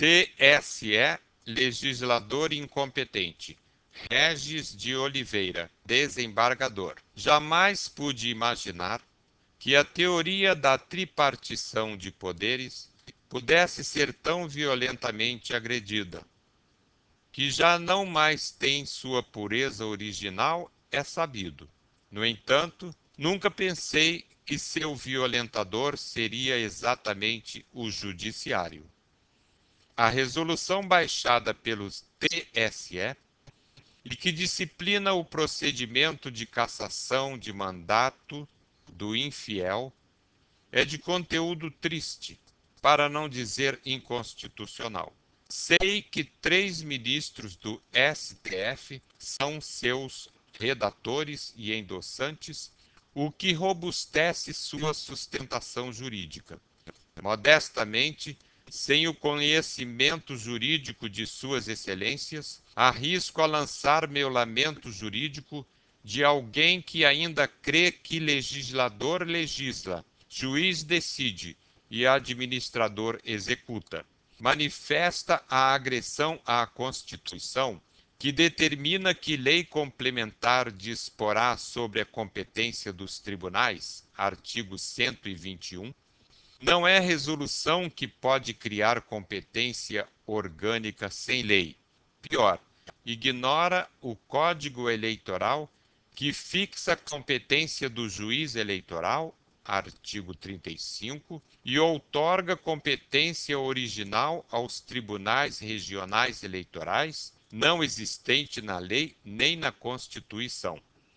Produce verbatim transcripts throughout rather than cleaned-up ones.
T S E, legislador incompetente. Regis de Oliveira, desembargador. Jamais pude imaginar que a teoria da tripartição de poderes pudesse ser tão violentamente agredida, que já não mais tem sua pureza original, é sabido. No entanto, nunca pensei que seu violentador seria exatamente o judiciário. A resolução baixada pelos T S E e que disciplina o procedimento de cassação de mandato do infiel é de conteúdo triste, para não dizer inconstitucional. Sei que três ministros do S T F são seus redatores e endossantes, o que robustece sua sustentação jurídica. Modestamente, sem o conhecimento jurídico de suas excelências, arrisco a lançar meu lamento jurídico de alguém que ainda crê que legislador legisla, juiz decide e administrador executa. Manifesta a agressão à Constituição, que determina que lei complementar disporá sobre a competência dos tribunais, artigo cento e vinte e um, não é resolução que pode criar competência orgânica sem lei. Pior, ignora o Código Eleitoral, que fixa a competência do juiz eleitoral, artigo trinta e cinco, e outorga competência original aos tribunais regionais eleitorais, não existente na lei nem na Constituição.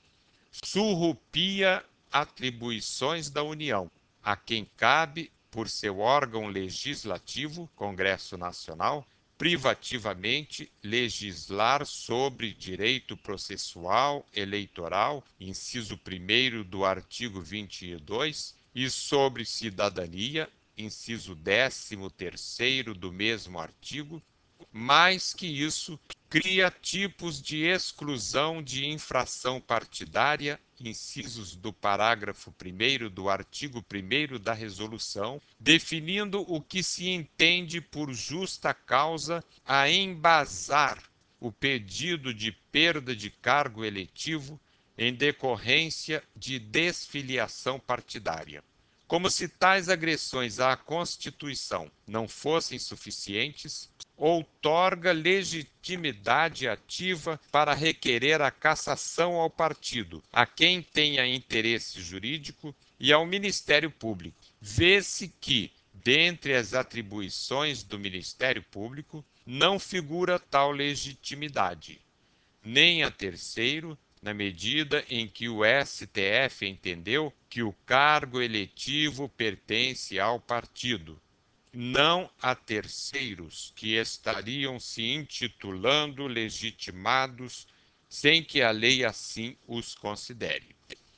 Surrupia atribuições da União, a quem cabe, por seu órgão legislativo, Congresso Nacional, privativamente legislar sobre direito processual eleitoral, inciso primeiro do artigo vinte e dois, e sobre cidadania, inciso décimo terceiro do mesmo artigo. Mais que isso, cria tipos de exclusão de infração partidária, incisos do parágrafo primeiro do artigo primeiro da resolução, definindo o que se entende por justa causa a embasar o pedido de perda de cargo eletivo em decorrência de desfiliação partidária. Como se tais agressões à Constituição não fossem suficientes, outorga legitimidade ativa para requerer a cassação ao partido, a quem tenha interesse jurídico e ao Ministério Público. Vê-se que, dentre as atribuições do Ministério Público, não figura tal legitimidade, nem a terceiro, na medida em que o S T F entendeu que o cargo eletivo pertence ao partido, não a terceiros que estariam se intitulando legitimados sem que a lei assim os considere.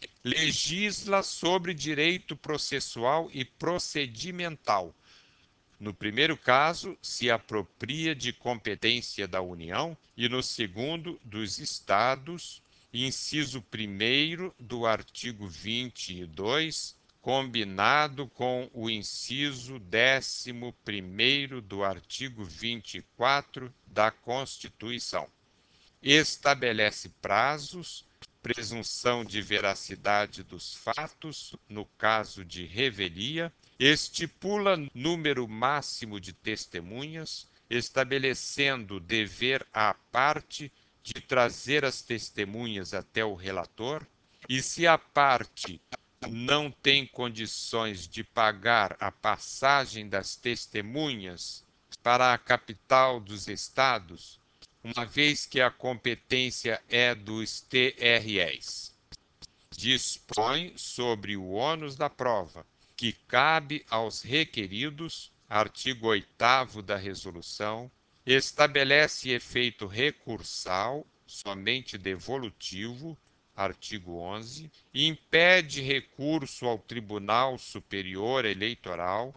Legisla sobre direito processual e procedimental. No primeiro caso, se apropria de competência da União e no segundo, dos Estados, inciso primeiro do artigo vinte e dois, combinado com o inciso décimo primeiro do artigo vinte e quatro da Constituição. Estabelece prazos, presunção de veracidade dos fatos, no caso de revelia, estipula número máximo de testemunhas, estabelecendo dever à parte de trazer as testemunhas até o relator, e se a parte não tem condições de pagar a passagem das testemunhas para a capital dos estados, uma vez que a competência é dos T R Es. Dispõe sobre o ônus da prova, que cabe aos requeridos, artigo oitavo da resolução, estabelece efeito recursal, somente devolutivo, artigo onze, impede recurso ao Tribunal Superior Eleitoral,